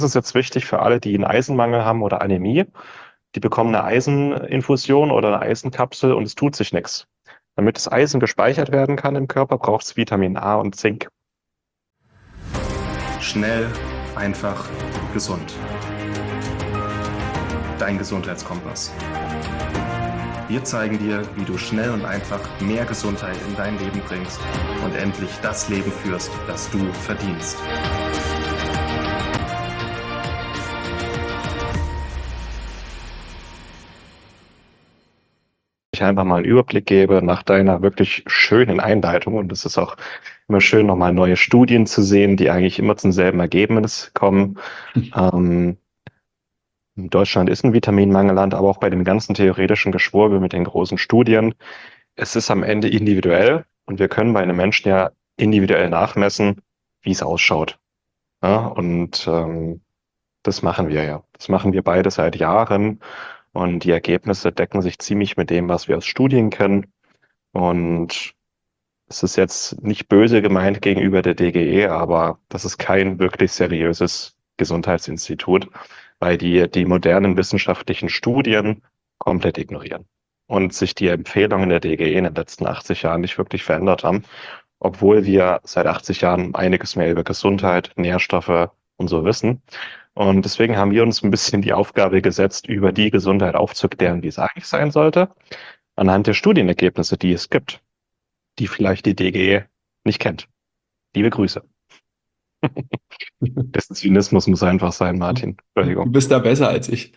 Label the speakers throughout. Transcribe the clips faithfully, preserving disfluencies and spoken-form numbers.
Speaker 1: Das ist jetzt wichtig für alle, die einen Eisenmangel haben oder Anämie. Die bekommen eine Eiseninfusion oder eine Eisenkapsel und es tut sich nichts. Damit das Eisen gespeichert werden kann im Körper, braucht es Vitamin A und Zink.
Speaker 2: Schnell, einfach, gesund. Dein Gesundheitskompass. Wir zeigen dir, wie du schnell und einfach mehr Gesundheit in dein Leben bringst und endlich das Leben führst, das du verdienst.
Speaker 1: Ich einfach mal einen Überblick gebe nach deiner wirklich schönen Einleitung. Und es ist auch immer schön, nochmal neue Studien zu sehen, die eigentlich immer zum selben Ergebnis kommen. Ähm, Deutschland ist ein Vitaminmangelland, aber auch bei dem ganzen theoretischen Geschwurbel mit den großen Studien. Es ist am Ende individuell und wir können bei einem Menschen ja individuell nachmessen, wie es ausschaut. Ja, und ähm, das machen wir ja. Das machen wir beide seit Jahren. Und die Ergebnisse decken sich ziemlich mit dem, was wir aus Studien kennen. Und es ist jetzt nicht böse gemeint gegenüber der D G E, aber das ist kein wirklich seriöses Gesundheitsinstitut, weil die die modernen wissenschaftlichen Studien komplett ignorieren und sich die Empfehlungen der D G E in den letzten achtzig Jahren nicht wirklich verändert haben, obwohl wir seit achtzig Jahren einiges mehr über Gesundheit, Nährstoffe und so wissen. Und deswegen haben wir uns ein bisschen die Aufgabe gesetzt, über die Gesundheit aufzuklären, wie es eigentlich sein sollte, anhand der Studienergebnisse, die es gibt, die vielleicht die D G E nicht kennt. Liebe Grüße. Dessen Zynismus muss einfach sein, Martin.
Speaker 3: Du
Speaker 1: Entschuldigung.
Speaker 3: bist da besser als ich.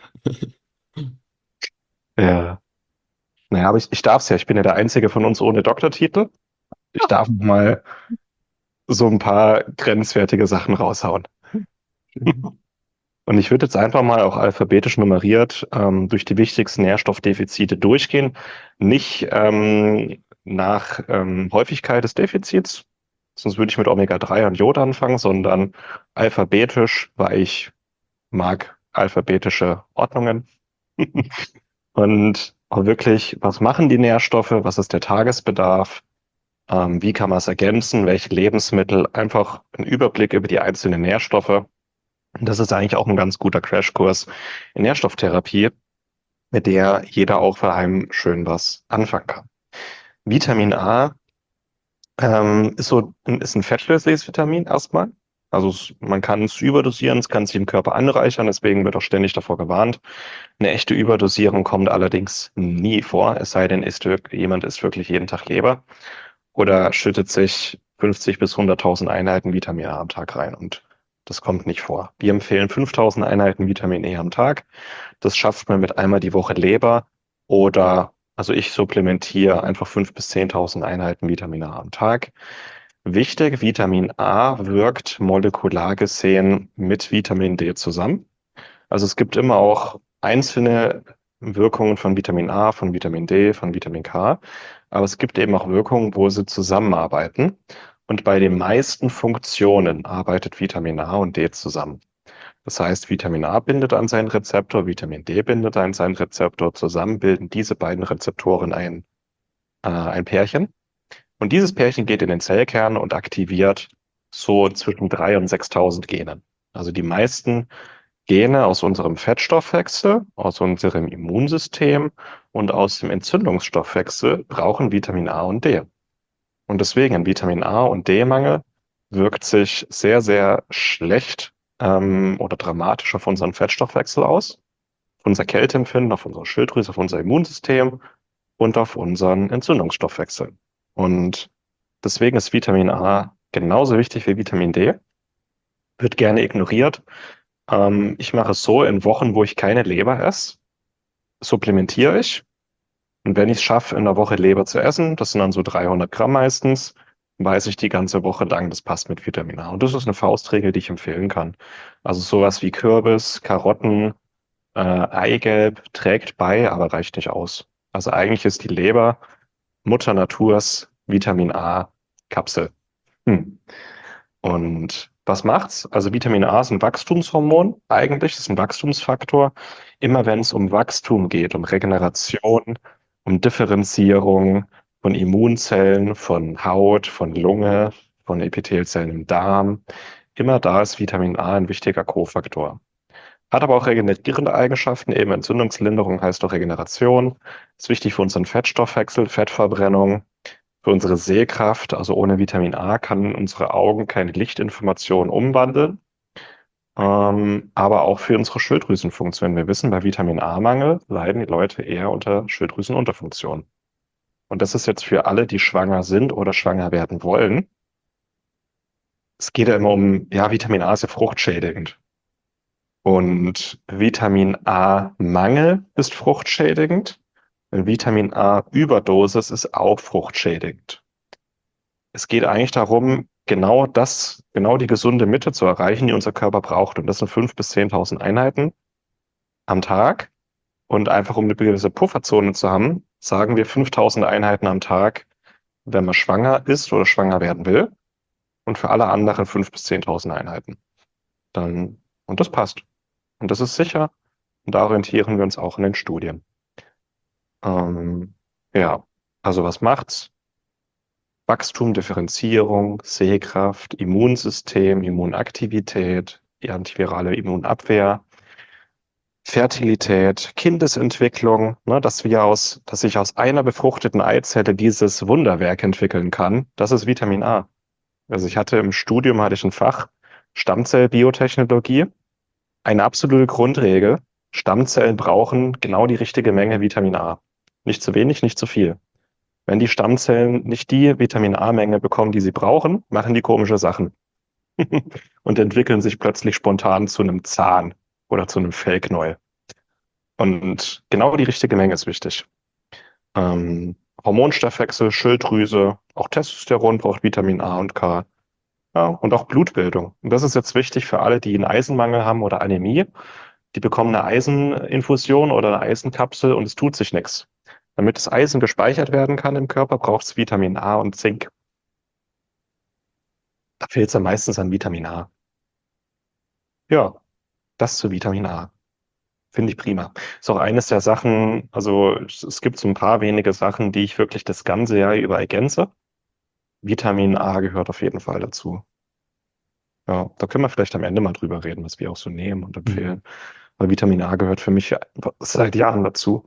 Speaker 1: Ja. Naja, aber ich, ich darf es ja. Ich bin ja der Einzige von uns ohne Doktortitel. Ich darf mal so ein paar grenzwertige Sachen raushauen. Und ich würde jetzt einfach mal auch alphabetisch nummeriert ähm, durch die wichtigsten Nährstoffdefizite durchgehen. Nicht ähm, nach ähm, Häufigkeit des Defizits, sonst würde ich mit Omega drei und Jod anfangen, sondern alphabetisch, weil ich mag alphabetische Ordnungen. Und auch wirklich, was machen die Nährstoffe? Was ist der Tagesbedarf? Ähm, wie kann man es ergänzen? Welche Lebensmittel? Einfach ein Überblick über die einzelnen Nährstoffe. Und das ist eigentlich auch ein ganz guter Crashkurs in Nährstofftherapie, mit der jeder auch daheim schön was anfangen kann. Vitamin A ähm, ist so ist ein fettlösliches Vitamin erstmal. Also es, man kann es überdosieren, es kann sich im Körper anreichern, deswegen wird auch ständig davor gewarnt. Eine echte Überdosierung kommt allerdings nie vor, es sei denn, isst wirklich, jemand isst wirklich jeden Tag Leber oder schüttet sich fünfzig bis hunderttausend Einheiten Vitamin A am Tag rein und das kommt nicht vor. Wir empfehlen fünftausend Einheiten Vitamin E am Tag. Das schafft man mit einmal die Woche Leber oder, also ich supplementiere einfach fünftausend bis zehntausend Einheiten Vitamin A am Tag. Wichtig, Vitamin A wirkt molekular gesehen mit Vitamin D zusammen. Also es gibt immer auch einzelne Wirkungen von Vitamin A, von Vitamin D, von Vitamin K, aber es gibt eben auch Wirkungen, wo sie zusammenarbeiten. Und bei den meisten Funktionen arbeitet Vitamin A und D zusammen. Das heißt, Vitamin A bindet an seinen Rezeptor, Vitamin D bindet an seinen Rezeptor. Zusammen bilden diese beiden Rezeptoren ein, äh, ein Pärchen. Und dieses Pärchen geht in den Zellkern und aktiviert so zwischen dreitausend und sechstausend Gene. Also die meisten Gene aus unserem Fettstoffwechsel, aus unserem Immunsystem und aus dem Entzündungsstoffwechsel brauchen Vitamin A und D. Und deswegen ein Vitamin A und D-Mangel wirkt sich sehr, sehr schlecht ähm, oder dramatisch auf unseren Fettstoffwechsel aus, auf unser Kälteempfinden, auf unsere Schilddrüse, auf unser Immunsystem und auf unseren Entzündungsstoffwechsel. Und deswegen ist Vitamin A genauso wichtig wie Vitamin D, wird gerne ignoriert. Ähm, ich mache es so, in Wochen, wo ich keine Leber esse, supplementiere ich. Und wenn ich es schaffe, in der Woche Leber zu essen, das sind dann so dreihundert Gramm meistens, weiß ich die ganze Woche lang, das passt mit Vitamin A. Und das ist eine Faustregel, die ich empfehlen kann. Also sowas wie Kürbis, Karotten, äh, Eigelb trägt bei, aber reicht nicht aus. Also eigentlich ist die Leber Mutter Naturs Vitamin A-Kapsel. Hm. Und was macht's? Also Vitamin A ist ein Wachstumshormon. Eigentlich ist es ein Wachstumsfaktor. Immer wenn es um Wachstum geht, um Regeneration, um Differenzierung von Immunzellen, von Haut, von Lunge, von Epithelzellen im Darm, immer da ist Vitamin A ein wichtiger Kofaktor. Hat aber auch regenerierende Eigenschaften, eben Entzündungslinderung heißt auch Regeneration. Ist wichtig für unseren Fettstoffwechsel, Fettverbrennung, für unsere Sehkraft. Also ohne Vitamin A kann unsere Augen keine Lichtinformation umwandeln. Ähm, aber auch für unsere Schilddrüsenfunktion. Wir wissen, bei Vitamin A-Mangel leiden die Leute eher unter Schilddrüsenunterfunktion. Und das ist jetzt für alle, die schwanger sind oder schwanger werden wollen. Es geht ja immer um, ja, Vitamin A ist ja fruchtschädigend. Und Vitamin A-Mangel ist fruchtschädigend. Und Vitamin A-Überdosis ist auch fruchtschädigend. Es geht eigentlich darum, genau das, genau die gesunde Mitte zu erreichen, die unser Körper braucht. Und das sind fünftausend bis zehntausend Einheiten am Tag. Und einfach um eine gewisse Pufferzone zu haben, sagen wir fünftausend Einheiten am Tag, wenn man schwanger ist oder schwanger werden will. Und für alle anderen fünftausend bis zehntausend Einheiten. Dann, und das passt. Und das ist sicher. Und da orientieren wir uns auch in den Studien. Ähm, ja, also was macht's? Wachstum, Differenzierung, Sehkraft, Immunsystem, Immunaktivität, die antivirale Immunabwehr, Fertilität, Kindesentwicklung, ne, dass wir aus, dass sich aus einer befruchteten Eizelle dieses Wunderwerk entwickeln kann, das ist Vitamin A. Also ich hatte im Studium hatte ich ein Fach Stammzellbiotechnologie. Eine absolute Grundregel: Stammzellen brauchen genau die richtige Menge Vitamin A. Nicht zu wenig, nicht zu viel. Wenn die Stammzellen nicht die Vitamin A-Menge bekommen, die sie brauchen, machen die komische Sachen und entwickeln sich plötzlich spontan zu einem Zahn oder zu einem Fellknäuel. Und genau die richtige Menge ist wichtig. Ähm, Hormonstoffwechsel, Schilddrüse, auch Testosteron braucht Vitamin A und K. Ja, und auch Blutbildung. Und das ist jetzt wichtig für alle, die einen Eisenmangel haben oder Anämie. Die bekommen eine Eiseninfusion oder eine Eisenkapsel und es tut sich nichts. Damit das Eisen gespeichert werden kann im Körper, braucht es Vitamin A und Zink. Da fehlt es dann meistens an Vitamin A. Ja, das zu Vitamin A. Finde ich prima. Ist auch eines der Sachen, also es, es gibt so ein paar wenige Sachen, die ich wirklich das ganze Jahr über ergänze. Vitamin A gehört auf jeden Fall dazu. Ja, da können wir vielleicht am Ende mal drüber reden, was wir auch so nehmen und
Speaker 3: Mhm.
Speaker 1: empfehlen. Weil Vitamin A gehört für mich seit Jahren dazu.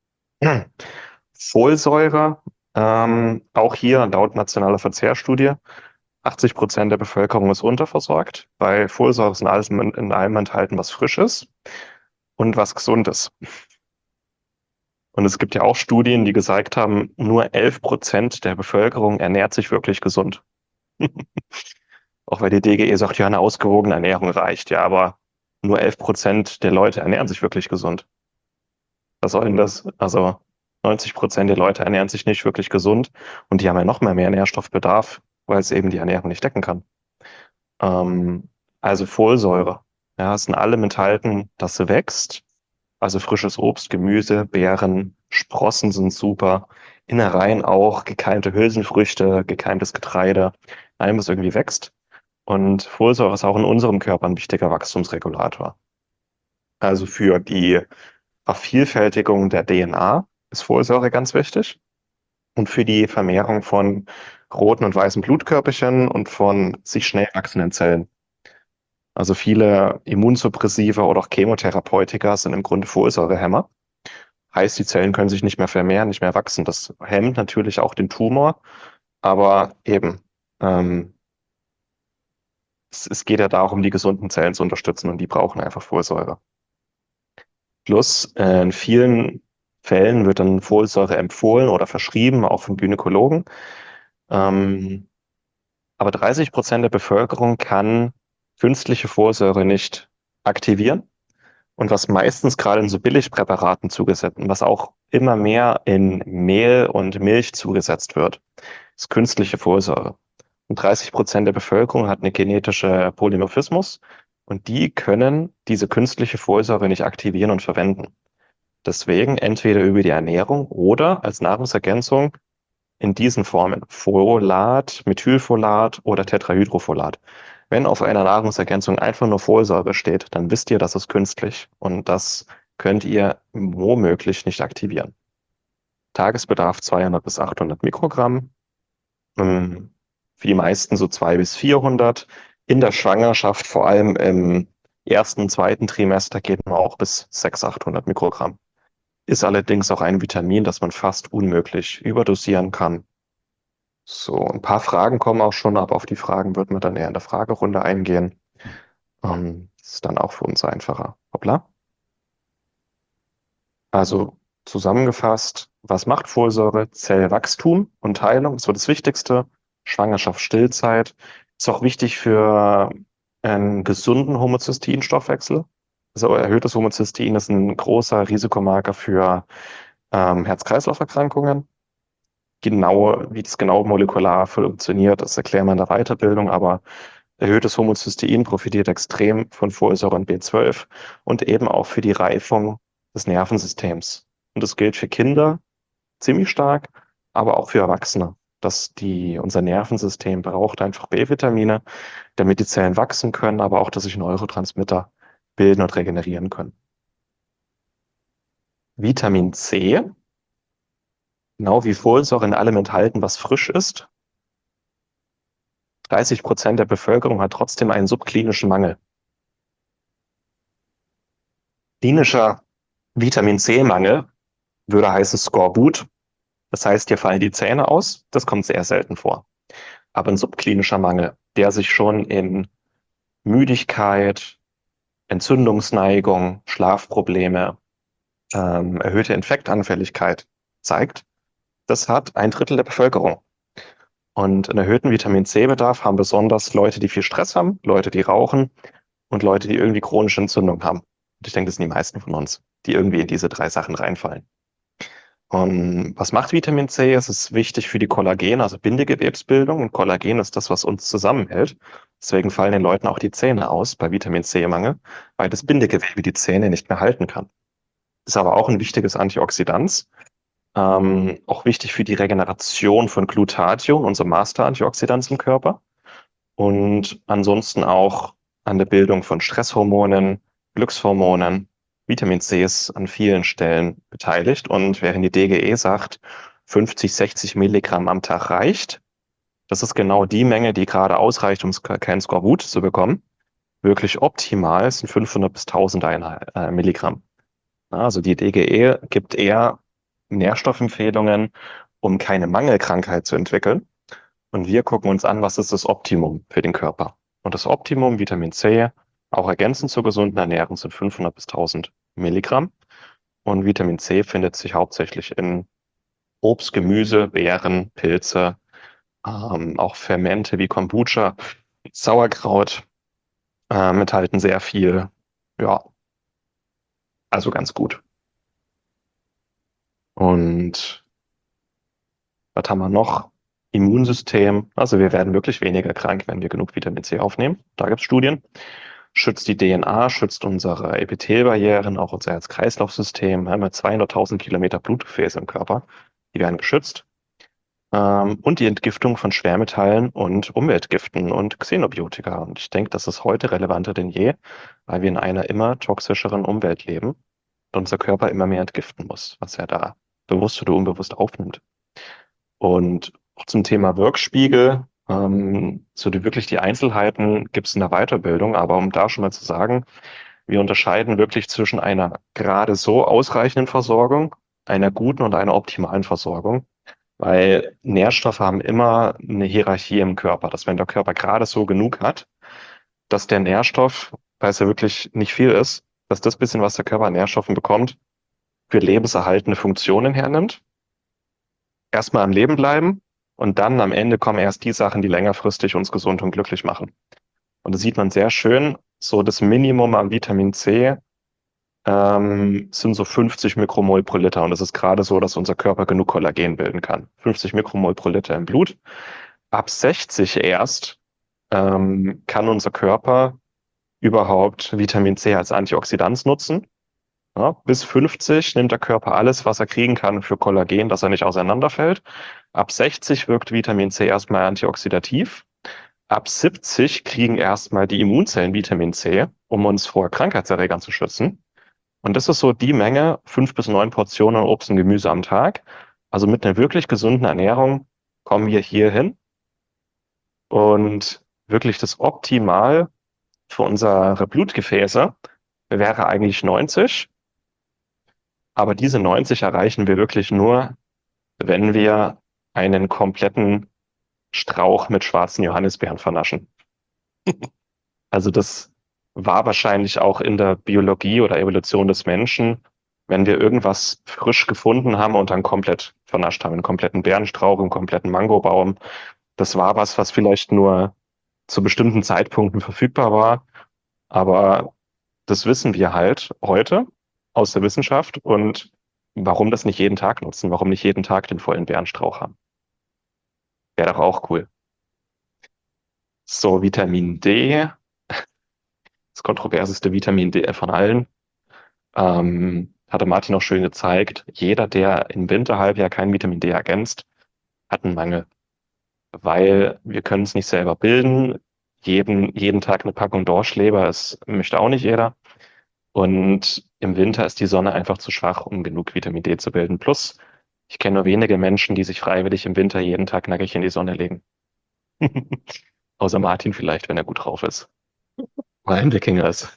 Speaker 1: Folsäure, ähm, auch hier laut nationaler Verzehrstudie, achtzig Prozent der Bevölkerung ist unterversorgt. Bei Folsäure ist in allem, in allem enthalten, was frisch ist und was gesund ist. Und es gibt ja auch Studien, die gesagt haben, nur elf Prozent der Bevölkerung ernährt sich wirklich gesund. Auch weil die D G E sagt, ja, eine ausgewogene Ernährung reicht. Ja, aber nur elf Prozent der Leute ernähren sich wirklich gesund. Was soll denn das? Also neunzig Prozent der Leute ernähren sich nicht wirklich gesund und die haben ja noch mehr, mehr Nährstoffbedarf, weil es eben die Ernährung nicht decken kann. Ähm, also Folsäure. Ja, es sind allem enthalten, dass sie wächst. Also frisches Obst, Gemüse, Beeren, Sprossen sind super. Innereien auch, gekeimte Hülsenfrüchte, gekeimtes Getreide, allem, was irgendwie wächst. Und Folsäure ist auch in unserem Körper ein wichtiger Wachstumsregulator. Also für die Vervielfältigung der D N A ist Folsäure ganz wichtig. Und für die Vermehrung von roten und weißen Blutkörperchen und von sich schnell wachsenden Zellen. Also viele Immunsuppressiva oder auch Chemotherapeutika sind im Grunde Folsäurehämmer. Heißt, die Zellen können sich nicht mehr vermehren, nicht mehr wachsen. Das hemmt natürlich auch den Tumor, aber eben, ähm, es, es geht ja darum, die gesunden Zellen zu unterstützen und die brauchen einfach Folsäure. Plus, äh, in vielen Fällen wird dann Folsäure empfohlen oder verschrieben, auch von Gynäkologen. Ähm, aber dreißig Prozent der Bevölkerung kann künstliche Folsäure nicht aktivieren. Und was meistens gerade in so Billigpräparaten zugesetzt und was auch immer mehr in Mehl und Milch zugesetzt wird, ist künstliche Folsäure. Und dreißig Prozent der Bevölkerung hat eine genetische Polymorphismus und die können diese künstliche Folsäure nicht aktivieren und verwenden. Deswegen entweder über die Ernährung oder als Nahrungsergänzung in diesen Formen: Folat, Methylfolat oder Tetrahydrofolat. Wenn auf einer Nahrungsergänzung einfach nur Folsäure steht, dann wisst ihr, das ist künstlich und das könnt ihr womöglich nicht aktivieren. Tagesbedarf zweihundert bis achthundert Mikrogramm. Ähm, Für die meisten so zweihundert bis vierhundert. In der Schwangerschaft, vor allem im ersten, zweiten Trimester, geht man auch bis sechshundert, achthundert Mikrogramm. Ist allerdings auch ein Vitamin, das man fast unmöglich überdosieren kann. So, ein paar Fragen kommen auch schon, aber auf die Fragen wird man dann eher in der Fragerunde eingehen. Ähm, das ist dann auch für uns einfacher. Hoppla. Also zusammengefasst, was macht Folsäure? Zellwachstum und Teilung, das war das Wichtigste. Schwangerschaft, Stillzeit. Ist auch wichtig für einen gesunden Homozysteinstoffwechsel. Also erhöhtes Homozystein ist ein großer Risikomarker für ähm, Herz-Kreislauf-Erkrankungen. Genau, wie das genau molekular funktioniert, das erklären wir in der Weiterbildung, aber erhöhtes Homozystein profitiert extrem von Folsäure und B zwölf und eben auch für die Reifung des Nervensystems. Und das gilt für Kinder ziemlich stark, aber auch für Erwachsene, dass die, unser Nervensystem braucht einfach B-Vitamine, damit die Zellen wachsen können, aber auch, dass sich Neurotransmitter bilden und regenerieren können. Vitamin C, genau wie Folsäure in allem enthalten, was frisch ist. dreißig Prozent der Bevölkerung hat trotzdem einen subklinischen Mangel. Klinischer Vitamin C-Mangel würde heißen Skorbut. Das heißt, dir fallen die Zähne aus. Das kommt sehr selten vor. Aber ein subklinischer Mangel, der sich schon in Müdigkeit, Entzündungsneigung, Schlafprobleme, ähm, erhöhte Infektanfälligkeit zeigt, das hat ein Drittel der Bevölkerung. Und einen erhöhten Vitamin C-Bedarf haben besonders Leute, die viel Stress haben, Leute, die rauchen und Leute, die irgendwie chronische Entzündung haben. Und ich denke, das sind die meisten von uns, die irgendwie in diese drei Sachen reinfallen. Und was macht Vitamin C? Es ist wichtig für die Kollagen, also Bindegewebsbildung. Und Kollagen ist das, was uns zusammenhält. Deswegen fallen den Leuten auch die Zähne aus bei Vitamin C-Mangel, weil das Bindegewebe die Zähne nicht mehr halten kann. Ist aber auch ein wichtiges Antioxidant. Ähm, auch wichtig für die Regeneration von Glutathion, unserem Master-Antioxidant im Körper. Und ansonsten auch an der Bildung von Stresshormonen, Glückshormonen. Vitamin C ist an vielen Stellen beteiligt. Und während die D G E sagt, fünfzig, sechzig Milligramm am Tag reicht, das ist genau die Menge, die gerade ausreicht, um kein Skorbut zu bekommen. Wirklich optimal sind fünfhundert bis tausend äh, Milligramm. Also die D G E gibt eher Nährstoffempfehlungen, um keine Mangelkrankheit zu entwickeln. Und wir gucken uns an, was ist das Optimum für den Körper. Und das Optimum, Vitamin C, auch ergänzend zur gesunden Ernährung, sind fünfhundert bis tausend Milligramm. Und Vitamin C findet sich hauptsächlich in Obst, Gemüse, Beeren, Pilze, ähm, auch Fermente wie Kombucha, Sauerkraut ähm, enthalten sehr viel. Ja, also ganz gut. Und was haben wir noch? Immunsystem. Also wir werden wirklich weniger krank, wenn wir genug Vitamin C aufnehmen. Da gibt es Studien. Schützt die D N A, schützt unsere Epithelbarrieren, auch unser Herz-Kreislauf-System. Wir haben ja zweihunderttausend Kilometer Blutgefäße im Körper. Die werden geschützt. Ähm, und die Entgiftung von Schwermetallen und Umweltgiften und Xenobiotika. Und ich denke, das ist heute relevanter denn je, weil wir in einer immer toxischeren Umwelt leben und unser Körper immer mehr entgiften muss, was er da bewusst oder unbewusst aufnimmt. Und auch zum Thema Wirkspiegel, ähm, so die wirklich die Einzelheiten gibt es in der Weiterbildung, aber um da schon mal zu sagen, wir unterscheiden wirklich zwischen einer gerade so ausreichenden Versorgung, einer guten und einer optimalen Versorgung, weil Nährstoffe haben immer eine Hierarchie im Körper, dass wenn der Körper gerade so genug hat, dass der Nährstoff, weil es ja wirklich nicht viel ist, dass das bisschen, was der Körper an Nährstoffen bekommt, für lebenserhaltende Funktionen hernimmt, erstmal am Leben bleiben und dann am Ende kommen erst die Sachen, die längerfristig uns gesund und glücklich machen. Und das sieht man sehr schön. So das Minimum an Vitamin C ähm, sind so fünfzig Mikromol pro Liter. Und es ist gerade so, dass unser Körper genug Kollagen bilden kann. fünfzig Mikromol pro Liter im Blut. Ab sechzig erst ähm, kann unser Körper überhaupt Vitamin C als Antioxidant nutzen. Ja, bis fünfzig nimmt der Körper alles, was er kriegen kann für Kollagen, dass er nicht auseinanderfällt. Ab sechzig wirkt Vitamin C erstmal antioxidativ. Ab siebzig kriegen erstmal die Immunzellen Vitamin C, um uns vor Krankheitserregern zu schützen. Und das ist so die Menge, fünf bis neun Portionen Obst und Gemüse am Tag. Also mit einer wirklich gesunden Ernährung kommen wir hier hin. Und wirklich das Optimal für unsere Blutgefäße wäre eigentlich neunzig. Aber diese neunzig erreichen wir wirklich nur, wenn wir einen kompletten Strauch mit schwarzen Johannisbeeren vernaschen. Also das war wahrscheinlich auch in der Biologie oder Evolution des Menschen, wenn wir irgendwas frisch gefunden haben und dann komplett vernascht haben, einen kompletten Beerenstrauch, einen kompletten Mangobaum. Das war was, was vielleicht nur zu bestimmten Zeitpunkten verfügbar war. Aber das wissen wir halt heute aus der Wissenschaft und warum das nicht jeden Tag nutzen, warum nicht jeden Tag den vollen Beerenstrauch haben. Wäre doch auch cool. So, Vitamin D, das kontroverseste Vitamin D von allen, ähm, hatte Martin auch schön gezeigt. Jeder, der im Winterhalbjahr kein Vitamin D ergänzt, hat einen Mangel, weil wir können es nicht selber bilden. Jeden, jeden Tag eine Packung Dorschleber, das möchte auch nicht jeder. Und im Winter ist die Sonne einfach zu schwach, um genug Vitamin D zu bilden. Plus, ich kenne nur wenige Menschen, die sich freiwillig im Winter jeden Tag nackig in die Sonne legen. Außer Martin vielleicht, wenn er gut drauf ist. Weil er ein Wikinger ist.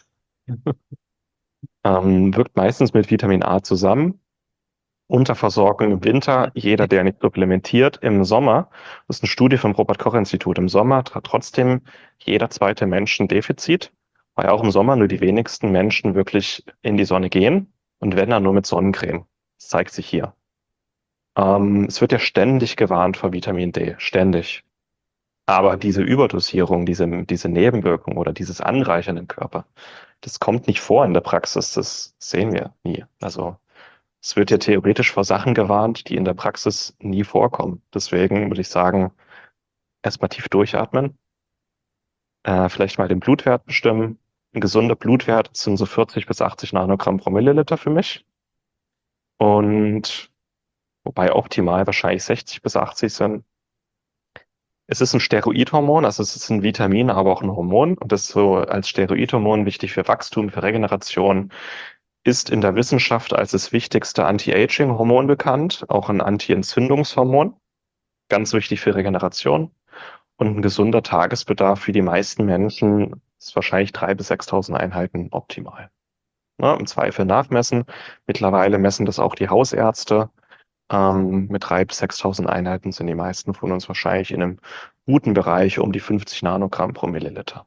Speaker 1: Ähm, wirkt meistens mit Vitamin A zusammen. Unterversorgung im Winter, jeder, der nicht supplementiert. Im Sommer, das ist eine Studie vom Robert-Koch-Institut, im Sommer hat trotzdem jeder zweite Mensch ein Defizit, weil auch im Sommer nur die wenigsten Menschen wirklich in die Sonne gehen und wenn dann nur mit Sonnencreme. Das zeigt sich hier. Ähm, es wird ja ständig gewarnt vor Vitamin D, ständig. Aber diese Überdosierung, diese, diese Nebenwirkung oder dieses Anreichern im Körper, das kommt nicht vor in der Praxis, das sehen wir nie. Also es wird ja theoretisch vor Sachen gewarnt, die in der Praxis nie vorkommen. Deswegen würde ich sagen, erstmal tief durchatmen, äh, vielleicht mal den Blutwert bestimmen. Ein gesunder Blutwert sind so vierzig bis achtzig Nanogramm pro Milliliter für mich. Und wobei optimal wahrscheinlich sechzig bis achtzig sind. Es ist ein Steroidhormon, also es ist ein Vitamin, aber auch ein Hormon. Und das ist so als Steroidhormon wichtig für Wachstum, für Regeneration. Ist in der Wissenschaft als das wichtigste Anti-Aging-Hormon bekannt, auch ein Anti-Entzündungshormon, ganz wichtig für Regeneration. Und ein gesunder Tagesbedarf für die meisten Menschen ist wahrscheinlich dreitausend bis sechstausend Einheiten optimal. Ne, im Zweifel nachmessen. Mittlerweile messen das auch die Hausärzte. Ähm, mit dreitausend bis sechstausend Einheiten sind die meisten von uns wahrscheinlich in einem guten Bereich um die fünfzig Nanogramm pro Milliliter.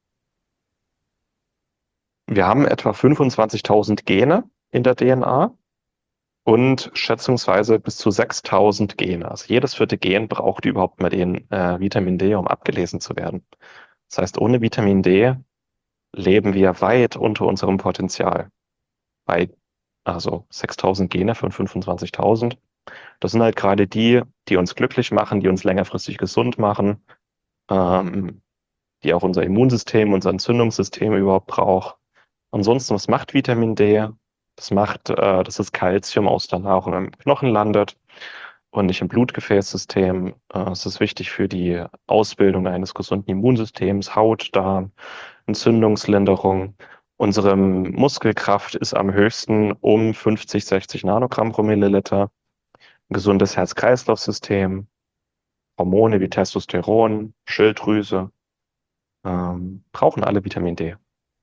Speaker 1: Wir haben etwa fünfundzwanzigtausend Gene in der D N A und schätzungsweise bis zu sechstausend Gene. Also jedes vierte Gen braucht überhaupt mal den äh, Vitamin D, um abgelesen zu werden. Das heißt, ohne Vitamin D leben wir weit unter unserem Potenzial. Bei also sechstausend Gene von fünfundzwanzigtausend. Das sind halt gerade die, die uns glücklich machen, die uns längerfristig gesund machen, ähm, die auch unser Immunsystem, unser Entzündungssystem überhaupt braucht. Ansonsten, was macht Vitamin D? Das macht, äh, dass das Kalzium aus der Nahrung im Knochen landet und nicht im Blutgefäßsystem. Äh, es ist wichtig für die Ausbildung eines gesunden Immunsystems, Haut, Darm, Entzündungslinderung. Unsere Muskelkraft ist am höchsten um fünfzig, sechzig Nanogramm pro Milliliter. Ein gesundes Herz-Kreislauf-System, Hormone wie Testosteron, Schilddrüse, ähm, brauchen alle Vitamin D.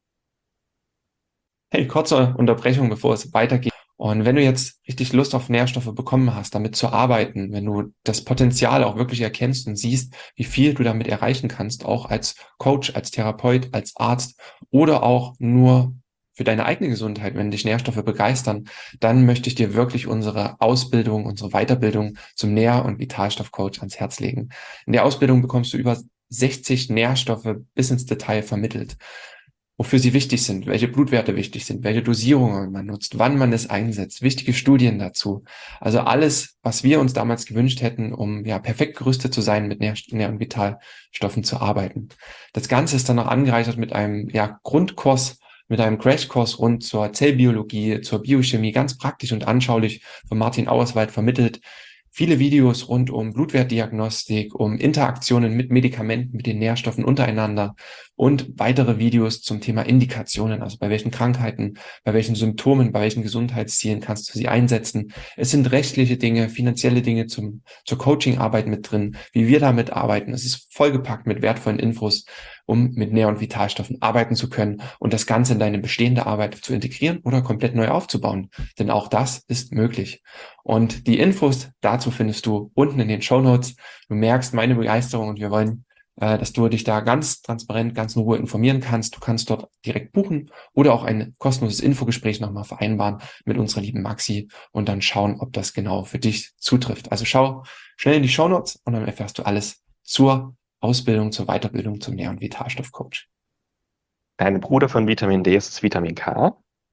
Speaker 3: Hey, kurze Unterbrechung, bevor es weitergeht. Und wenn du jetzt richtig Lust auf Nährstoffe bekommen hast, damit zu arbeiten, wenn du das Potenzial auch wirklich erkennst und siehst, wie viel du damit erreichen kannst, auch als Coach, als Therapeut, als Arzt oder auch nur für deine eigene Gesundheit, wenn dich Nährstoffe begeistern, dann möchte ich dir wirklich unsere Ausbildung, unsere Weiterbildung zum Nähr- und Vitalstoffcoach ans Herz legen. In der Ausbildung bekommst du über sechzig Nährstoffe bis ins Detail vermittelt, wofür sie wichtig sind, welche Blutwerte wichtig sind, welche Dosierungen man nutzt, wann man es einsetzt, wichtige Studien dazu. Also alles, was wir uns damals gewünscht hätten, um ja perfekt gerüstet zu sein, mit Nähr- Nähr- und Vitalstoffen zu arbeiten. Das Ganze ist dann noch angereichert mit einem ja, Grundkurs, mit einem Crashkurs rund zur Zellbiologie, zur Biochemie, ganz praktisch und anschaulich von Martin Auerswald vermittelt. viele Videos rund um Blutwertdiagnostik, um Interaktionen mit Medikamenten, mit den Nährstoffen untereinander und weitere Videos zum Thema Indikationen, also bei welchen Krankheiten, bei welchen Symptomen, bei welchen Gesundheitszielen kannst du sie einsetzen. Es sind rechtliche Dinge, finanzielle Dinge zum, zur Coachingarbeit mit drin, wie wir damit arbeiten. Es ist vollgepackt mit wertvollen Infos, um mit Nähr- und Vitalstoffen arbeiten zu können und das Ganze in deine bestehende Arbeit zu integrieren oder komplett neu aufzubauen. Denn auch das ist möglich. Und die Infos dazu findest du unten in den Shownotes. Du merkst meine Begeisterung und wir wollen, äh, dass du dich da ganz transparent, ganz in Ruhe informieren kannst. Du kannst dort direkt buchen oder auch ein kostenloses Infogespräch nochmal vereinbaren mit unserer lieben Maxi und dann schauen, ob das genau für dich zutrifft. Also schau schnell in die Shownotes und dann erfährst du alles zur Ausbildung, zur Weiterbildung zum Nähr- und Vitalstoffcoach.
Speaker 1: Ein Bruder von Vitamin D ist das Vitamin K.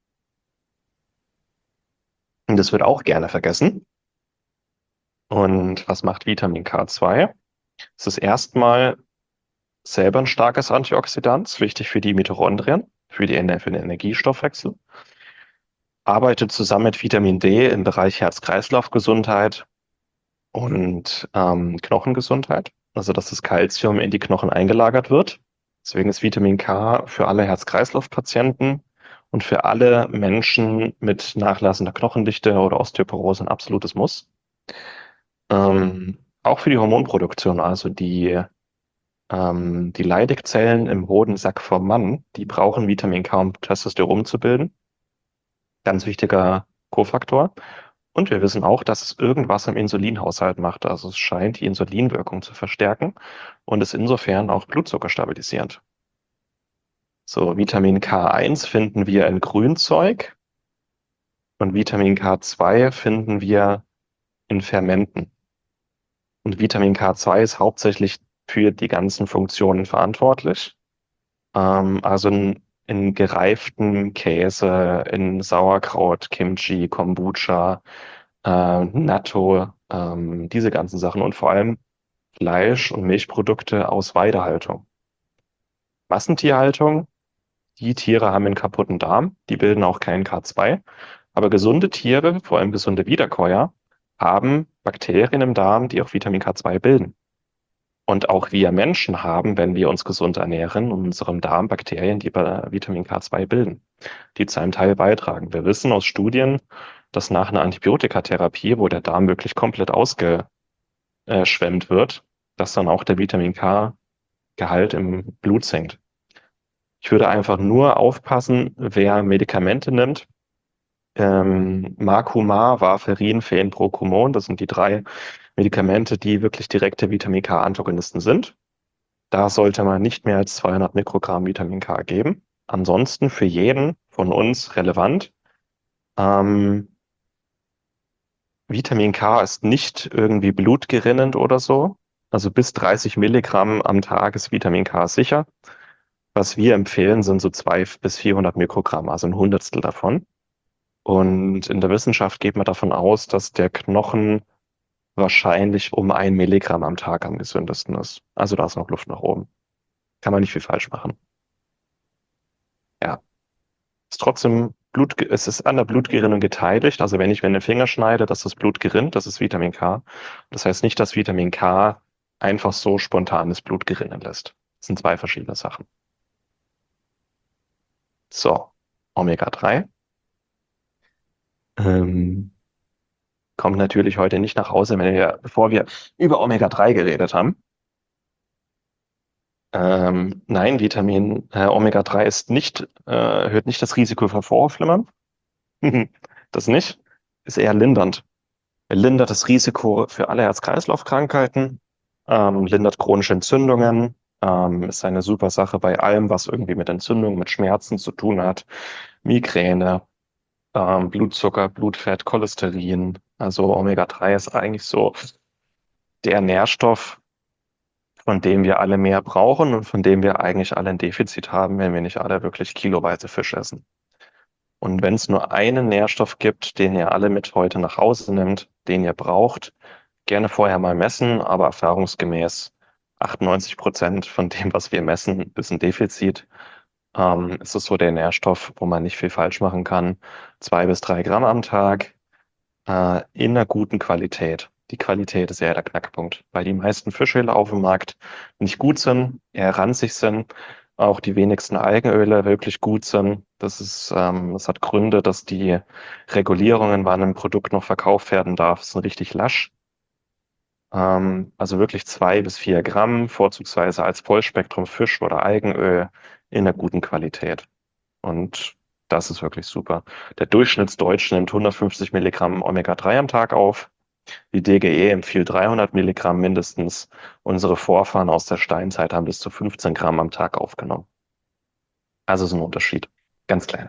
Speaker 1: Und das wird auch gerne vergessen. Und was macht Vitamin K zwei? Es ist erstmal selber ein starkes Antioxidant, wichtig für die Mitochondrien, für, die, für den Energiestoffwechsel. Arbeitet zusammen mit Vitamin D im Bereich Herz-Kreislauf-Gesundheit und ähm, Knochengesundheit. Also dass das Kalzium in die Knochen eingelagert wird. Deswegen ist Vitamin K für alle Herz-Kreislauf-Patienten und für alle Menschen mit nachlassender Knochendichte oder Osteoporose ein absolutes Muss. Ähm, auch für die Hormonproduktion, also die, ähm, die Leydig-Zellen im Hodensack vom Mann, die brauchen Vitamin K, um Testosteron zu bilden. Ganz wichtiger Kofaktor. Und wir wissen auch, dass es irgendwas im Insulinhaushalt macht. Also es scheint die Insulinwirkung zu verstärken und ist insofern auch Blutzucker stabilisierend. So, Vitamin K eins finden wir in Grünzeug und Vitamin K zwei finden wir in Fermenten. Und Vitamin K zwei ist hauptsächlich für die ganzen Funktionen verantwortlich. Ähm, also in, in gereiften Käse, in Sauerkraut, Kimchi, Kombucha, äh, Natto, ähm, diese ganzen Sachen und vor allem Fleisch- und Milchprodukte aus Weidehaltung. Massentierhaltung, die Tiere haben einen kaputten Darm, die bilden auch kein K zwei, aber gesunde Tiere, vor allem gesunde Wiederkäuer, haben Bakterien im Darm, die auch Vitamin K zwei bilden. Und auch wir Menschen haben, wenn wir uns gesund ernähren, in unserem Darm Bakterien, die Vitamin K zwei bilden, die zu einem Teil beitragen. Wir wissen aus Studien, dass nach einer Antibiotikatherapie, wo der Darm wirklich komplett ausgeschwemmt wird, dass dann auch der Vitamin K-Gehalt im Blut sinkt. Ich würde einfach nur aufpassen, wer Medikamente nimmt. Ähm, Marcumar, Warfarin, Fenprocumon, das sind die drei Medikamente, die wirklich direkte Vitamin K-Antagonisten sind. Da sollte man nicht mehr als zweihundert Mikrogramm Vitamin K geben. Ansonsten für jeden von uns relevant. Ähm, Vitamin K ist nicht irgendwie blutgerinnend oder so. Also bis dreißig Milligramm am Tag ist Vitamin K sicher. Was wir empfehlen, sind so zweihundert bis vierhundert Mikrogramm, also ein Hundertstel davon. Und in der Wissenschaft geht man davon aus, dass der Knochen wahrscheinlich um ein Milligramm am Tag am gesündesten ist. Also da ist noch Luft nach oben. Kann man nicht viel falsch machen. Ja. Ist trotzdem Blut, es ist an der Blutgerinnung beteiligt. Also wenn ich mir den Finger schneide, dass das Blut gerinnt, das ist Vitamin K. Das heißt nicht, dass Vitamin K einfach so spontan das Blut gerinnen lässt. Das sind zwei verschiedene Sachen. So, Omega drei. Ähm, kommt natürlich heute nicht nach Hause, wenn wir, bevor wir über Omega drei geredet haben. Ähm, nein, Vitamin äh, Omega drei ist nicht, äh, erhöht nicht das Risiko für Vorhofflimmern. Das nicht. Ist eher lindernd. Er lindert das Risiko für alle Herz-Kreislauf-Krankheiten, ähm, lindert chronische Entzündungen, ähm, ist eine super Sache bei allem, was irgendwie mit Entzündungen, mit Schmerzen zu tun hat. Migräne, ähm, Blutzucker, Blutfett, Cholesterin. Also Omega drei ist eigentlich so der Nährstoff, von dem wir alle mehr brauchen und von dem wir eigentlich alle ein Defizit haben, wenn wir nicht alle wirklich kiloweise Fisch essen. Und wenn es nur einen Nährstoff gibt, den ihr alle mit heute nach Hause nimmt, den ihr braucht, gerne vorher mal messen, aber erfahrungsgemäß achtundneunzig Prozent von dem, was wir messen, ist ein Defizit. Ähm, ist es so der Nährstoff, wo man nicht viel falsch machen kann. Zwei bis drei Gramm am Tag, äh, in einer guten Qualität. Die Qualität ist eher der Knackpunkt, weil die meisten Fischöle auf dem Markt nicht gut sind, eher ranzig sind, auch die wenigsten Algenöle wirklich gut sind. Das ist, ähm, das hat Gründe, dass die Regulierungen, wann ein Produkt noch verkauft werden darf, sind richtig lasch. Ähm, also wirklich zwei bis vier Gramm, vorzugsweise als Vollspektrum Fisch oder Algenöl in einer guten Qualität. Und das ist wirklich super. Der Durchschnittsdeutsche nimmt hundertfünfzig Milligramm Omega drei am Tag auf. Die D G E empfiehlt dreihundert Milligramm mindestens. Unsere Vorfahren aus der Steinzeit haben bis zu fünfzehn Gramm am Tag aufgenommen. Also ist ein Unterschied. Ganz klein.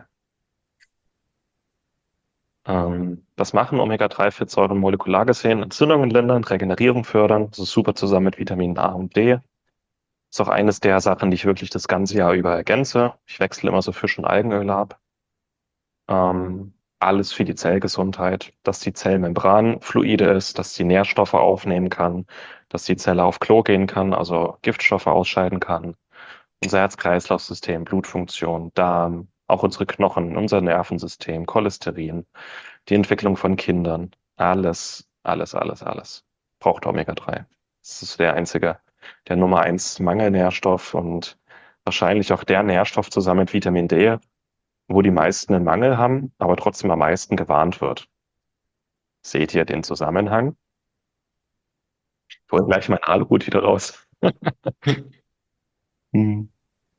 Speaker 1: Ähm, was machen Omega drei Fettsäuren molekular gesehen? Entzündungen lindern, Regenerierung fördern. Das ist super zusammen mit Vitaminen A und D. Ist auch eines der Sachen, die ich wirklich das ganze Jahr über ergänze. Ich wechsle immer so Fisch- und Algenöle ab. Ähm, alles für die Zellgesundheit, dass die Zellmembran fluide ist, dass sie Nährstoffe aufnehmen kann, dass die Zelle auf Klo gehen kann, also Giftstoffe ausscheiden kann. Unser Herz-Kreislauf-System, Blutfunktion, Darm, auch unsere Knochen, unser Nervensystem, Cholesterin, die Entwicklung von Kindern, alles, alles, alles, alles braucht Omega drei. Das ist der einzige, der Nummer eins Mangelnährstoff und wahrscheinlich auch der Nährstoff zusammen mit Vitamin D, wo die meisten einen Mangel haben, aber trotzdem am meisten gewarnt wird. Seht ihr den Zusammenhang? Ich hole gleich meinen Aluhut wieder raus. Hm.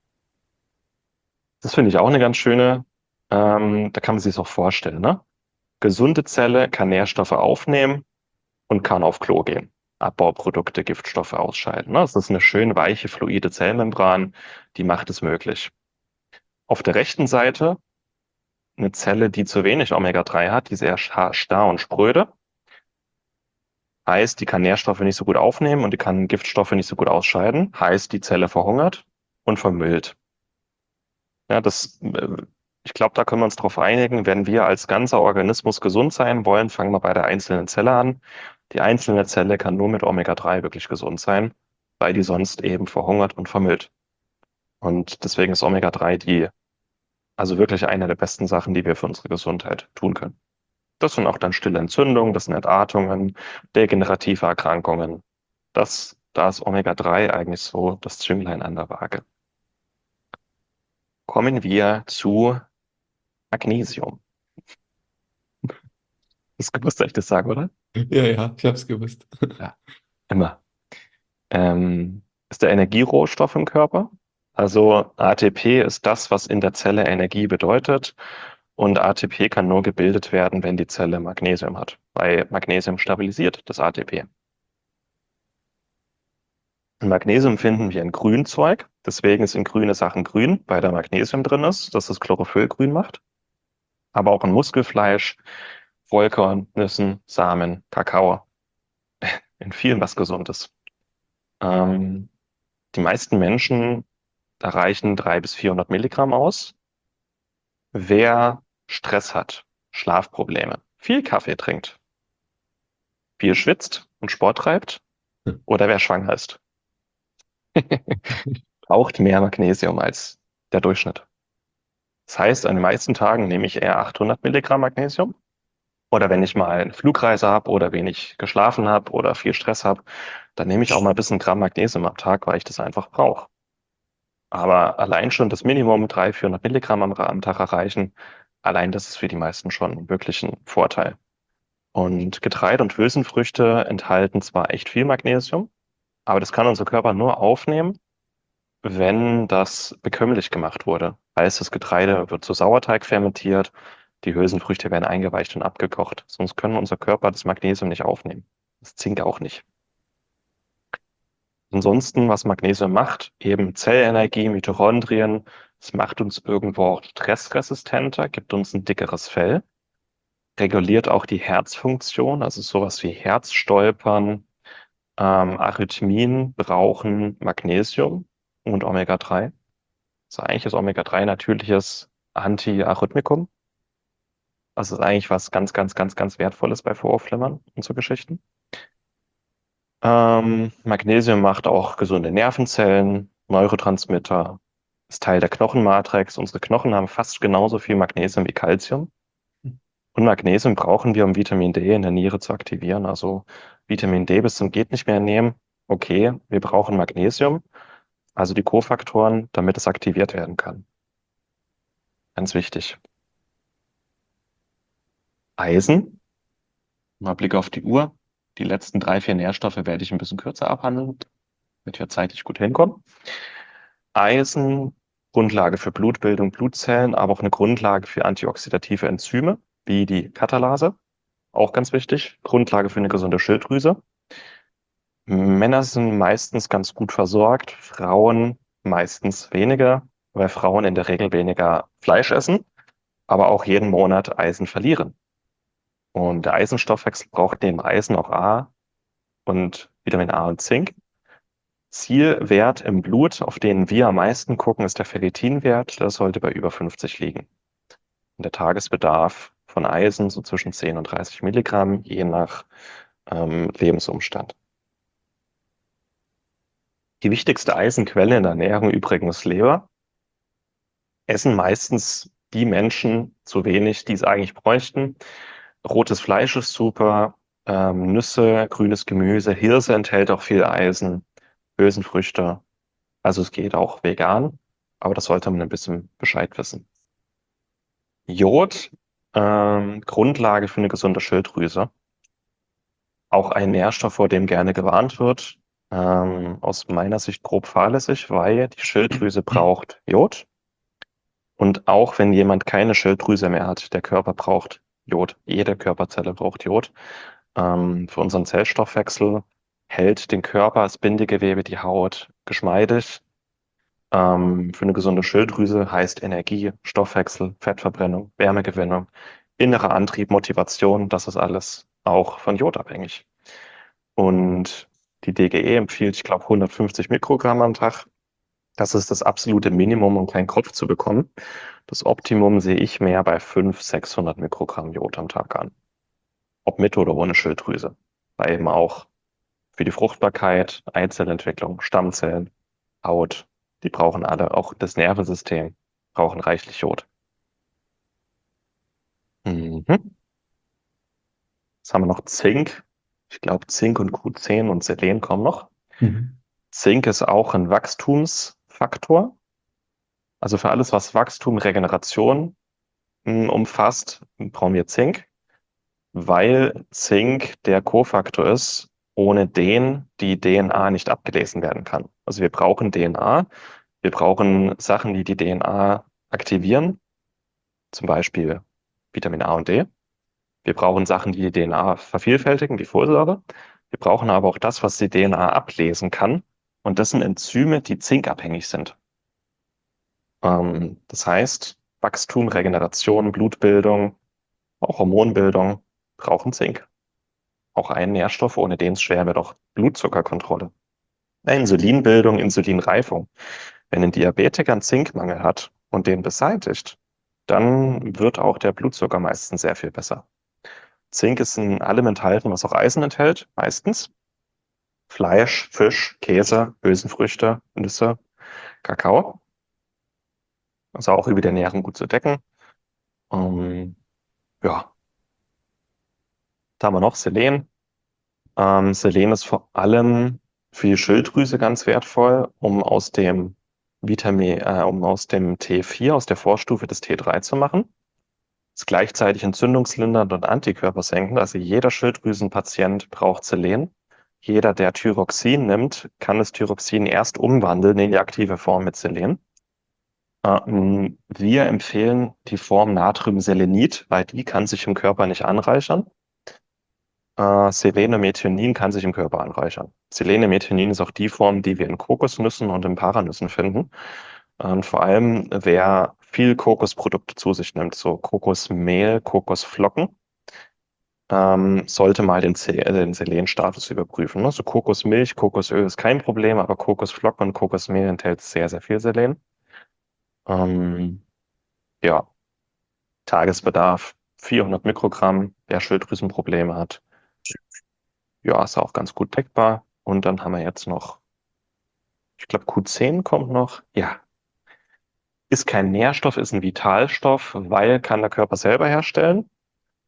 Speaker 1: Das finde ich auch eine ganz schöne, ähm, da kann man sich es auch vorstellen, ne? Gesunde Zelle kann Nährstoffe aufnehmen und kann auf Klo gehen. Abbauprodukte, Giftstoffe ausscheiden. Ne? Das ist eine schön weiche, fluide Zellmembran, die macht es möglich. Auf der rechten Seite eine Zelle, die zu wenig Omega drei hat, die sehr scha- starr und spröde. Heißt, die kann Nährstoffe nicht so gut aufnehmen und die kann Giftstoffe nicht so gut ausscheiden. Heißt, die Zelle verhungert und vermüllt. Ja, das, äh, ich glaube, da können wir uns darauf einigen. Wenn wir als ganzer Organismus gesund sein wollen, fangen wir bei der einzelnen Zelle an. Die einzelne Zelle kann nur mit Omega drei wirklich gesund sein, weil die sonst eben verhungert und vermüllt. Und deswegen ist Omega drei die, also wirklich eine der besten Sachen, die wir für unsere Gesundheit tun können. Das sind auch dann stille Entzündungen, das sind Entartungen, degenerative Erkrankungen. Das, da ist Omega drei eigentlich so das Zünglein an der Waage. Kommen wir zu Magnesium. Das gewusst, dass ich das sage, oder?
Speaker 3: Ja, ja, ich habe es gewusst.
Speaker 1: Ja, immer. Ähm, ist der Energierohstoff im Körper. Also A T P ist das, was in der Zelle Energie bedeutet. Und A T P kann nur gebildet werden, wenn die Zelle Magnesium hat, weil Magnesium stabilisiert das A T P. Und Magnesium finden wir in Grünzeug. Deswegen sind grüne Sachen grün, weil da Magnesium drin ist, das das Chlorophyll grün macht. Aber auch in Muskelfleisch, Vollkorn, Nüssen, Samen, Kakao. In vielen was Gesundes. Ähm, die meisten Menschen erreichen dreihundert bis vierhundert Milligramm aus. Wer Stress hat, Schlafprobleme, viel Kaffee trinkt, viel schwitzt und Sport treibt oder wer schwanger ist, braucht mehr Magnesium als der Durchschnitt. Das heißt, an den meisten Tagen nehme ich eher achthundert Milligramm Magnesium. Oder wenn ich mal eine Flugreise habe oder wenig geschlafen habe oder viel Stress habe, dann nehme ich auch mal ein bisschen Gramm Magnesium am Tag, weil ich das einfach brauche. Aber allein schon das Minimum dreihundert, vierhundert Milligramm am, am Tag erreichen, allein das ist für die meisten schon wirklich ein Vorteil. Und Getreide und Hülsenfrüchte enthalten zwar echt viel Magnesium, aber das kann unser Körper nur aufnehmen, wenn das bekömmlich gemacht wurde. Heißt, das Getreide wird zu Sauerteig fermentiert, die Hülsenfrüchte werden eingeweicht und abgekocht. Sonst können unser Körper das Magnesium nicht aufnehmen. Das Zink auch nicht. Ansonsten, was Magnesium macht, eben Zellenergie, Mitochondrien, es macht uns irgendwo auch stressresistenter, gibt uns ein dickeres Fell, reguliert auch die Herzfunktion, also sowas wie Herzstolpern, ähm, Arrhythmien brauchen Magnesium und Omega drei. Also eigentlich ist Omega drei natürliches Antiarrhythmikum. Also ist eigentlich was ganz, ganz, ganz, ganz Wertvolles bei Vorhofflimmern und so Geschichten. Ähm, Magnesium macht auch gesunde Nervenzellen, Neurotransmitter, ist Teil der Knochenmatrix. Unsere Knochen haben fast genauso viel Magnesium wie Calcium. Und Magnesium brauchen wir, um Vitamin D in der Niere zu aktivieren. Also Vitamin D bis zum geht nicht mehr nehmen. Okay, wir brauchen Magnesium, also die Kofaktoren, damit es aktiviert werden kann. Ganz wichtig. Eisen. Mal Blick auf die Uhr. Die letzten drei, vier Nährstoffe werde ich ein bisschen kürzer abhandeln, damit wir zeitlich gut hinkommen. Eisen, Grundlage für Blutbildung, Blutzellen, aber auch eine Grundlage für antioxidative Enzyme, wie die Katalase. Auch ganz wichtig. Grundlage für eine gesunde Schilddrüse. Männer sind meistens ganz gut versorgt, Frauen meistens weniger, weil Frauen in der Regel weniger Fleisch essen, aber auch jeden Monat Eisen verlieren. Und der Eisenstoffwechsel braucht neben Eisen auch A und Vitamin A und Zink. Zielwert im Blut, auf den wir am meisten gucken, ist der Ferritinwert. Der sollte bei über fünfzig liegen. Und der Tagesbedarf von Eisen so zwischen zehn und dreißig Milligramm, je nach ähm, Lebensumstand. Die wichtigste Eisenquelle in der Ernährung übrigens Leber. Essen meistens die Menschen zu wenig, die es eigentlich bräuchten. Rotes Fleisch ist super, ähm, Nüsse, grünes Gemüse, Hirse enthält auch viel Eisen, Hülsenfrüchte. Also es geht auch vegan, aber das sollte man ein bisschen Bescheid wissen. Jod, ähm, Grundlage für eine gesunde Schilddrüse. Auch ein Nährstoff, vor dem gerne gewarnt wird. Ähm, aus meiner Sicht grob fahrlässig, weil die Schilddrüse braucht Jod. Und auch wenn jemand keine Schilddrüse mehr hat, der Körper braucht Jod. Jede Körperzelle braucht Jod. Ähm, für unseren Zellstoffwechsel hält den Körper, das Bindegewebe, die Haut geschmeidig. Ähm, für eine gesunde Schilddrüse heißt Energie, Stoffwechsel, Fettverbrennung, Wärmegewinnung, innerer Antrieb, Motivation, das ist alles auch von Jod abhängig. Und die D G E empfiehlt, ich glaube, hundertfünfzig Mikrogramm am Tag. Das ist das absolute Minimum, um keinen Kopf zu bekommen. Das Optimum sehe ich mehr bei fünfhundert, sechshundert Mikrogramm Jod am Tag an. Ob mit oder ohne Schilddrüse. Weil eben auch für die Fruchtbarkeit, Eizellentwicklung, Stammzellen, Haut, die brauchen alle, auch das Nervensystem, brauchen reichlich Jod. Mhm. Jetzt haben wir noch Zink. Ich glaube, Zink und Q zehn und Selen kommen noch.
Speaker 3: Mhm.
Speaker 1: Zink ist auch ein Wachstumsfaktor. Also für alles, was Wachstum, Regeneration mh, umfasst, brauchen wir Zink, weil Zink der Kofaktor ist, ohne den die D N A nicht abgelesen werden kann. Also wir brauchen D N A, wir brauchen Sachen, die die D N A aktivieren, zum Beispiel Vitamin A und D. Wir brauchen Sachen, die die D N A vervielfältigen, wie Folsäure. Wir brauchen aber auch das, was die D N A ablesen kann. Und das sind Enzyme, die zinkabhängig sind. Ähm, das heißt, Wachstum, Regeneration, Blutbildung, auch Hormonbildung brauchen Zink. Auch ein Nährstoff, ohne den es schwer wird, auch Blutzuckerkontrolle. Insulinbildung, Insulinreifung. Wenn ein Diabetiker einen Zinkmangel hat und den beseitigt, dann wird auch der Blutzucker meistens sehr viel besser. Zink ist in allem enthalten, was auch Eisen enthält, meistens. Fleisch, Fisch, Käse, Hülsenfrüchte, Nüsse, Kakao. Also auch über die Ernährung gut zu decken. Ähm, ja, da haben wir noch Selen. Ähm, Selen ist vor allem für die Schilddrüse ganz wertvoll, um aus dem Vitamin, äh, um aus dem T vier, aus der Vorstufe des T drei zu machen. Ist gleichzeitig entzündungslindernd und antikörpersenkend. Also jeder Schilddrüsenpatient braucht Selen. Jeder, der Thyroxin nimmt, kann das Thyroxin erst umwandeln in die aktive Form mit Selen. Ähm, wir empfehlen die Form Natriumselenit, weil die kann sich im Körper nicht anreichern. Äh, Selenemethionin kann sich im Körper anreichern. Selenemethionin ist auch die Form, die wir in Kokosnüssen und in Paranüssen finden. Und vor allem, wer viel Kokosprodukte zu sich nimmt, so Kokosmehl, Kokosflocken, ähm, sollte mal den, Se- äh, den Selenstatus überprüfen. Ne? So Kokosmilch, Kokosöl ist kein Problem, aber Kokosflocken und Kokosmehl enthält sehr, sehr viel Selen. Ähm, ja, Tagesbedarf vierhundert Mikrogramm, wer Schilddrüsenprobleme hat. Ja, ist auch ganz gut deckbar. Und dann haben wir jetzt noch, ich glaube, Q zehn kommt noch. Ja, ist kein Nährstoff, ist ein Vitalstoff, weil kann der Körper selber herstellen.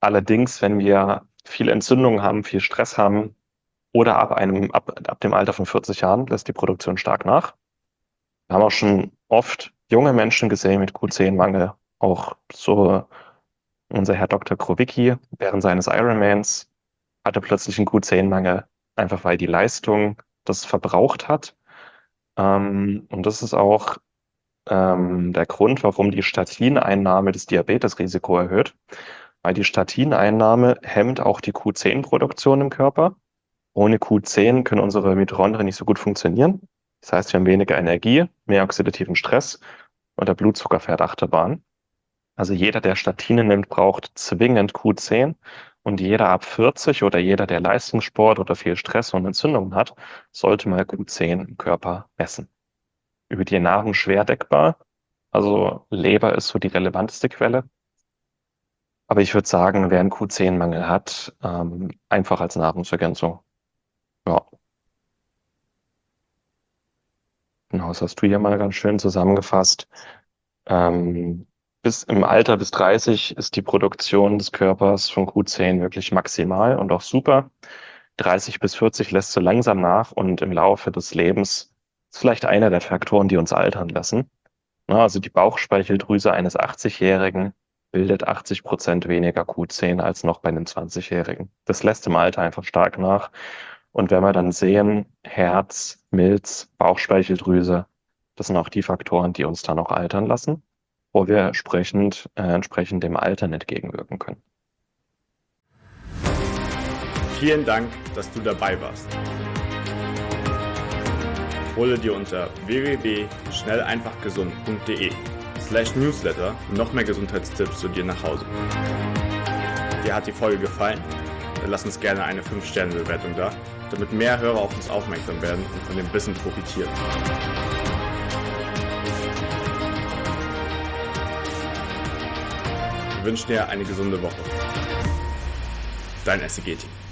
Speaker 1: Allerdings, wenn wir viel Entzündung haben, viel Stress haben oder ab einem, ab, ab dem Alter von vierzig Jahren lässt die Produktion stark nach. Wir haben auch schon oft junge Menschen gesehen mit Q zehn Mangel. Auch so unser Herr Doktor Krowicki während seines Ironmans hatte plötzlich einen Q zehn Mangel, einfach weil die Leistung das verbraucht hat. Ähm, und das ist auch ähm, der Grund, warum die Statineinnahme das Diabetesrisiko erhöht, weil die Statineinnahme hemmt auch die Q zehn Produktion im Körper. Ohne Q zehn können unsere Mitochondrien nicht so gut funktionieren. Das heißt, wir haben weniger Energie, mehr oxidativen Stress und der Blutzucker fährt Achterbahn. Also jeder, der Statine nimmt, braucht zwingend Q zehn und jeder ab vierzig oder jeder, der Leistungssport oder viel Stress und Entzündungen hat, sollte mal Q zehn im Körper messen. Über die Ernährung schwer deckbar. Also Leber ist so die relevanteste Quelle. Aber ich würde sagen, wer einen Q zehn Mangel hat, ähm, einfach als Nahrungsergänzung. Ja. Genau, das hast du hier mal ganz schön zusammengefasst. Ähm, bis im Alter bis dreißig ist die Produktion des Körpers von Q zehn wirklich maximal und auch super. dreißig bis vierzig lässt so langsam nach und im Laufe des Lebens ist vielleicht einer der Faktoren, die uns altern lassen. Na, also die Bauchspeicheldrüse eines achtzigjährigen bildet achtzig Prozent weniger Q zehn als noch bei einem zwanzigjährigen. Das lässt im Alter einfach stark nach. Und wenn wir dann sehen, Herz, Milz, Bauchspeicheldrüse, das sind auch die Faktoren, die uns dann auch altern lassen, wo wir entsprechend, äh, entsprechend dem Altern entgegenwirken können.
Speaker 4: Vielen Dank, dass du dabei warst. Hole dir unter w w w punkt schnell einfach gesund punkt de slash newsletter noch mehr Gesundheitstipps zu dir nach Hause. Dir hat die Folge gefallen? Dann lass uns gerne eine fünf Sterne Bewertung da, damit mehr Hörer auf uns aufmerksam werden und von dem Wissen profitieren. Wir wünschen dir eine gesunde Woche. Dein S C G-Team.